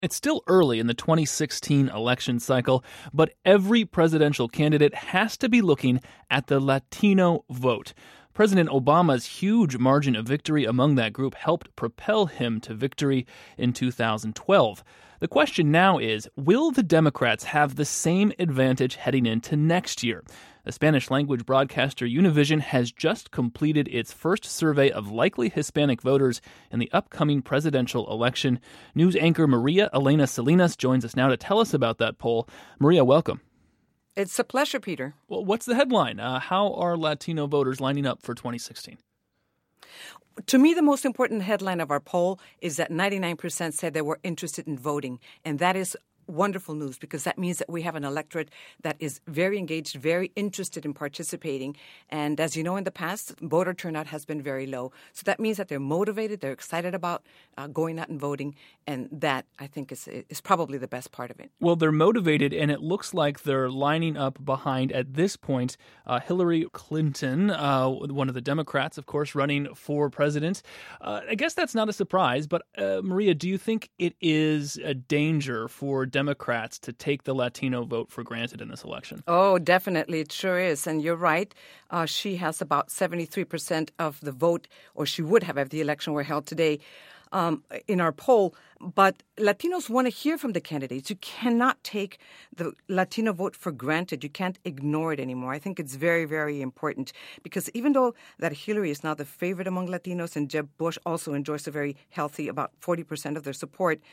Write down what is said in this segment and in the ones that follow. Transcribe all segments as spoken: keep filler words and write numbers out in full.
It's still early in the twenty sixteen election cycle, but every presidential candidate has to be looking at the Latino vote. President Obama's huge margin of victory among that group helped propel him to victory in two thousand twelve. The question now is, will the Democrats have the same advantage heading into next year? The Spanish-language broadcaster Univision has just completed its first survey of likely Hispanic voters in the upcoming presidential election. News anchor Maria Elena Salinas joins us now to tell us about that poll. Maria, welcome. It's a pleasure, Peter. Well, what's the headline? Uh, how are Latino voters lining up for twenty sixteen? To me, the most important headline of our poll is that ninety-nine percent said they were interested in voting, and that is wonderful news because that means that we have an electorate that is very engaged, very interested in participating. And as you know, in the past, voter turnout has been very low. So that means that they're motivated, they're excited about uh, going out and voting. And that, I think, is is probably the best part of it. Well, they're motivated, and it looks like they're lining up behind, at this point, uh, Hillary Clinton, uh, one of the Democrats, of course, running for president. Uh, I guess that's not a surprise, but uh, Maria, do you think it is a danger for Democrats to take the Latino vote for granted in this election? Oh, definitely. It sure is. And you're right. Uh, she has about seventy-three percent of the vote, or she would have if the election were held today, um, in our poll. But Latinos want to hear from the candidates. You cannot take the Latino vote for granted. You can't ignore it anymore. I think it's very, very important because even though that Hillary is now the favorite among Latinos and Jeb Bush also enjoys a very healthy, about forty percent of their support,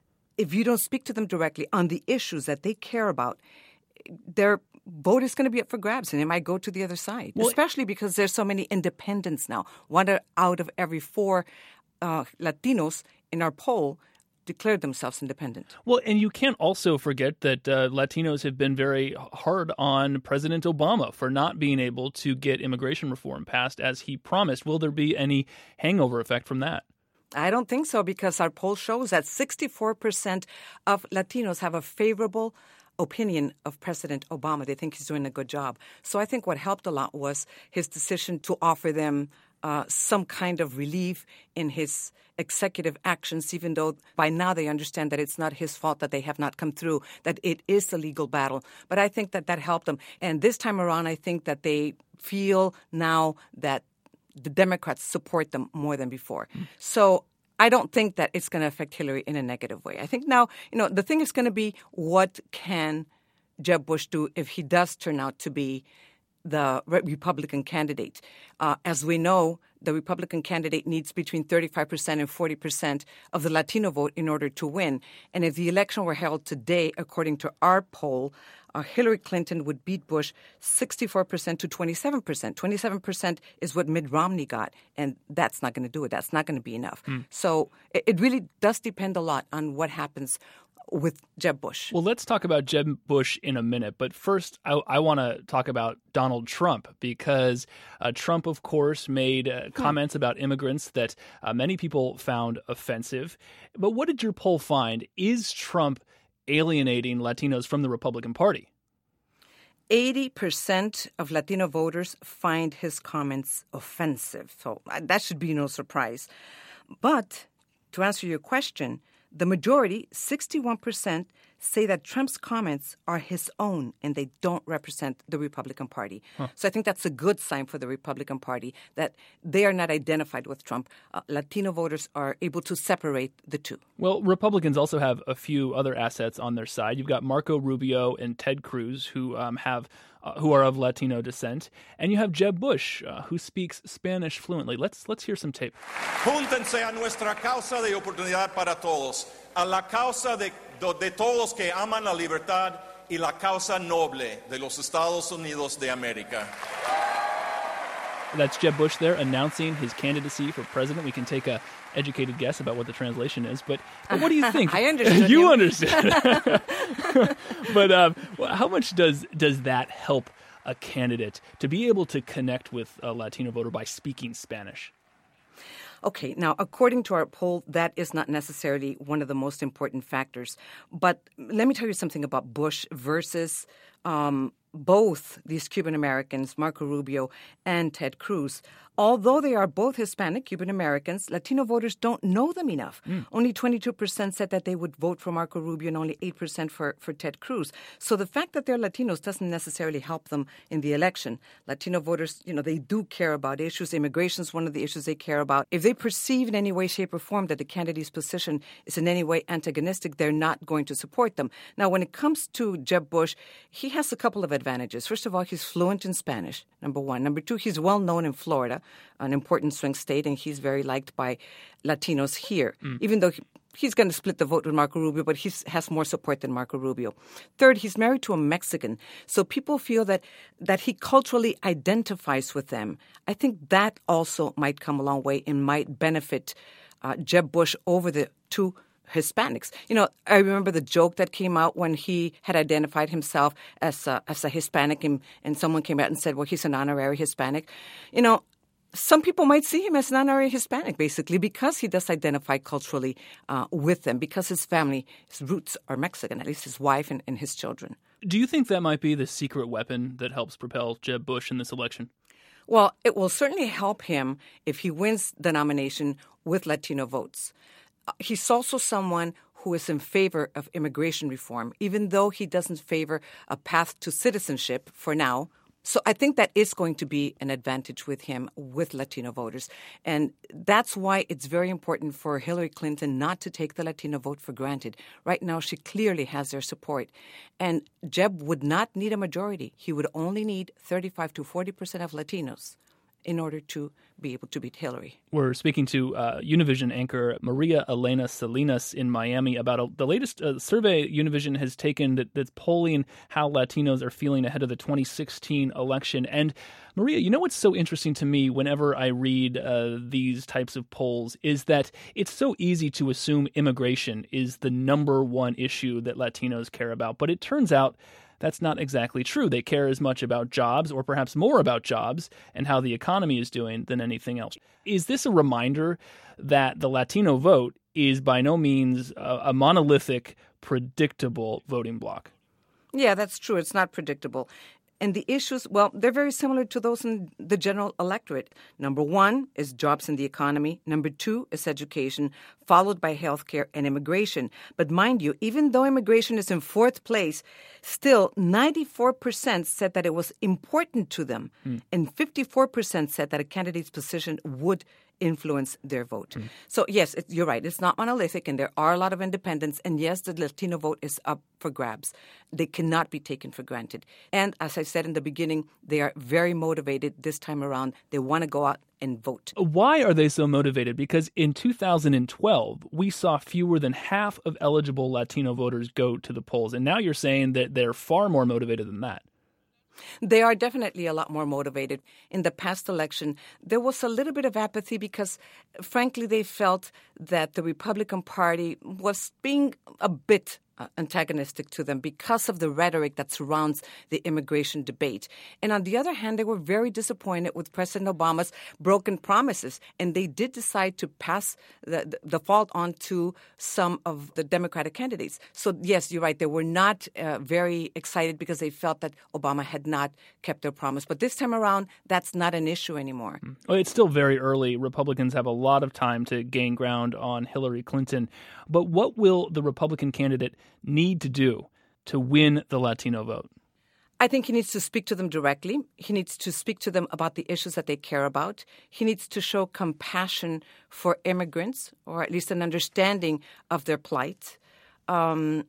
if you don't speak to them directly on the issues that they care about, their vote is going to be up for grabs, and it might go to the other side, well, especially because there's so many independents now. One out of every four uh, Latinos in our poll declared themselves independent. Well, and you can't also forget that uh, Latinos have been very hard on President Obama for not being able to get immigration reform passed as he promised. Will there be any hangover effect from that? I don't think so because our poll shows that sixty-four percent of Latinos have a favorable opinion of President Obama. They think he's doing a good job. So I think what helped a lot was his decision to offer them uh, some kind of relief in his executive actions, even though by now they understand that it's not his fault that they have not come through, that it is a legal battle. But I think that that helped them. And this time around, I think that they feel now that the Democrats support them more than before. Mm. So I don't think that it's going to affect Hillary in a negative way. I think now, you know, the thing is going to be what can Jeb Bush do if he does turn out to be the Republican candidate. Uh, as we know, the Republican candidate needs between thirty-five percent and forty percent of the Latino vote in order to win. And if the election were held today, according to our poll, uh, Hillary Clinton would beat Bush sixty-four percent to twenty-seven percent. twenty-seven percent is what Mitt Romney got, and that's not going to do it. That's not going to be enough. Mm. So it, it really does depend a lot on what happens with Jeb Bush. Well, let's talk about Jeb Bush in a minute. But first, I, I want to talk about Donald Trump because uh, Trump, of course, made uh, comments hmm. about immigrants that uh, many people found offensive. But what did your poll find? Is Trump alienating Latinos from the Republican Party? eighty percent of Latino voters find his comments offensive. So uh, that should be no surprise. But to answer your question, the majority, sixty-one percent, say that Trump's comments are his own and they don't represent the Republican Party. Huh. So I think that's a good sign for the Republican Party that they are not identified with Trump. Uh, Latino voters are able to separate the two. Well, Republicans also have a few other assets on their side. You've got Marco Rubio and Ted Cruz, who um, have uh, who are of Latino descent, and you have Jeb Bush, uh, who speaks Spanish fluently. Let's let's hear some tape. Júntense a nuestra causa de oportunidad para todos, a la causa de de todos que aman la libertad y la causa noble de los Estados Unidos de América. That's Jeb Bush there announcing his candidacy for president. We can take a educated guess about what the translation is, but, but what do you think? I understand. You him. understand. But um, how much does does that help a candidate to be able to connect with a Latino voter by speaking Spanish? Okay, now, according to our poll, that is not necessarily one of the most important factors. But let me tell you something about Bush versus um, both these Cuban Americans, Marco Rubio and Ted Cruz, although they are both Hispanic Cuban Americans, Latino voters don't know them enough. Mm. Only twenty-two percent said that they would vote for Marco Rubio and only eight percent for, for Ted Cruz. So the fact that they're Latinos doesn't necessarily help them in the election. Latino voters, you know, they do care about issues. Immigration is one of the issues they care about. If they perceive in any way, shape, or form that the candidate's position is in any way antagonistic, they're not going to support them. Now, when it comes to Jeb Bush, he has a couple of advantages. First of all, he's fluent in Spanish, number one. Number two, he's well known in Florida, an important swing state, and he's very liked by Latinos here, mm. even though he, he's going to split the vote with Marco Rubio, but he has more support than Marco Rubio. Third, he's married to a Mexican, so people feel that, that he culturally identifies with them. I think that also might come a long way and might benefit uh, Jeb Bush over the two Hispanics. You know, I remember the joke that came out when he had identified himself as a, as a Hispanic, and, and someone came out and said, well, he's an honorary Hispanic. You know, some people might see him as an honorary Hispanic, basically, because he does identify culturally uh, with them, because his family, his roots are Mexican, at least his wife and, and his children. Do you think that might be the secret weapon that helps propel Jeb Bush in this election? Well, it will certainly help him if he wins the nomination with Latino votes. He's also someone who is in favor of immigration reform, even though he doesn't favor a path to citizenship for now. So I think that is going to be an advantage with him, with Latino voters. And that's why it's very important for Hillary Clinton not to take the Latino vote for granted. Right now, she clearly has their support. And Jeb would not need a majority. He would only need thirty-five to forty percent of Latinos in order to be able to beat Hillary. We're speaking to uh, Univision anchor Maria Elena Salinas in Miami about a, the latest uh, survey Univision has taken that, that's polling how Latinos are feeling ahead of the twenty sixteen election. And Maria, you know what's so interesting to me whenever I read uh, these types of polls is that it's so easy to assume immigration is the number one issue that Latinos care about. But it turns out that's not exactly true. They care as much about jobs, or perhaps more about jobs and how the economy is doing, than anything else. Is this a reminder that the Latino vote is by no means a, a monolithic, predictable voting bloc? Yeah, that's true. It's not predictable. And the issues, well, they're very similar to those in the general electorate. Number one is jobs in the economy. Number two is education, followed by healthcare and immigration. But mind you, even though immigration is in fourth place, still ninety-four percent said that it was important to them. Mm. And fifty-four percent said that a candidate's position would influence their vote. Mm. So, yes, it, you're right. It's not monolithic, and there are a lot of independents. And, yes, the Latino vote is up for grabs. They cannot be taken for granted. And, as I said in the beginning, they are very motivated this time around. They want to go out and vote. Why are they so motivated? Because in two thousand twelve, we saw fewer than half of eligible Latino voters go to the polls. And now you're saying that they're far more motivated than that. They are definitely a lot more motivated. In the past election, there was a little bit of apathy because, frankly, they felt that the Republican Party was being a bit uh, antagonistic to them because of the rhetoric that surrounds the immigration debate. And on the other hand, they were very disappointed with President Obama's broken promises, and they did decide to pass the, the fault on to some of the Democratic candidates. So, yes, you're right. They were not uh, very excited because they felt that Obama had not kept their promise. But this time around, that's not an issue anymore. Well, it's still very early. Republicans have a lot of time to gain ground on Hillary Clinton. But what will the Republican candidate need to do to win the Latino vote? I think he needs to speak to them directly. He needs to speak to them about the issues that they care about. He needs to show compassion for immigrants, or at least an understanding of their plight. Um,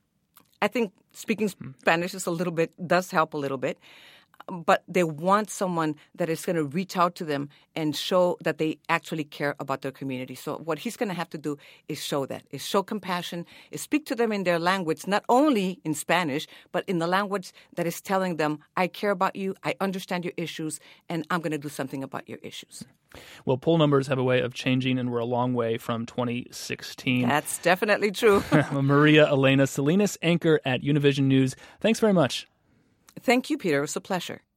I think speaking Spanish is a little bit, does help a little bit. But they want someone that is going to reach out to them and show that they actually care about their community. So what he's going to have to do is show that, is show compassion, is speak to them in their language, not only in Spanish, but in the language that is telling them, I care about you, I understand your issues, and I'm going to do something about your issues. Well, poll numbers have a way of changing, and we're a long way from twenty sixteen. That's definitely true. Maria Elena Salinas, anchor at Univision News. Thanks very much. Thank you, Peter. It was a pleasure.